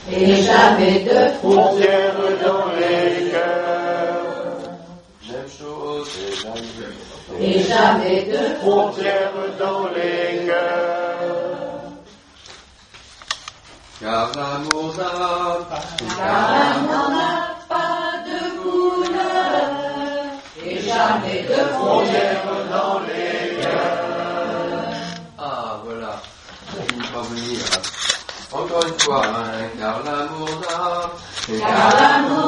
et jamais de frontières dans les cœurs. Même chose et jamais de frontières dans les cœurs. Car l'amour n'a pas de couleur et jamais de frontières dans les cœurs. Ah, voilà, il ne va venir. Encore une fois, hein, car l'amour